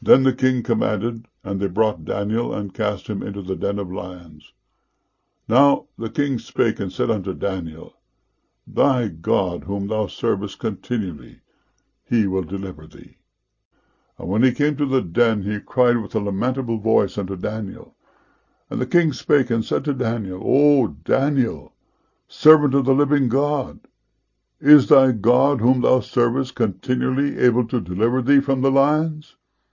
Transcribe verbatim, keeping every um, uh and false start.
Then the king commanded, and they brought Daniel, and cast him into the den of lions. Now the king spake and said unto Daniel, Thy God, whom thou servest continually, he will deliver thee. And when he came to the den, he cried with a lamentable voice unto Daniel. And the king spake and said to Daniel, O Daniel, servant of the living God, is thy God, whom thou servest continually, able to deliver thee from the lions?